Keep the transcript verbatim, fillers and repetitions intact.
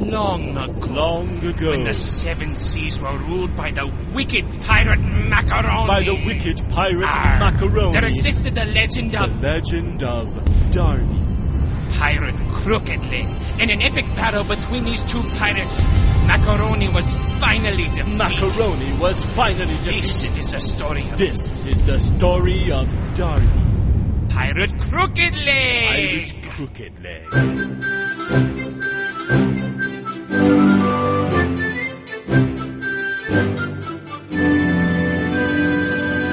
long ago. Long ago. When the seven seas were ruled by the wicked pirate Macaroni. By the wicked pirate Arr, Macaroni. There existed the legend The of... legend of Darby. Pirate Crooked Leg. In an epic battle between these two pirates, Macaroni was finally defeated. Macaroni was finally defeated. This is the story of... This is the story of Darby. Pirate Crooked Leg. Pirate Crooked Leg.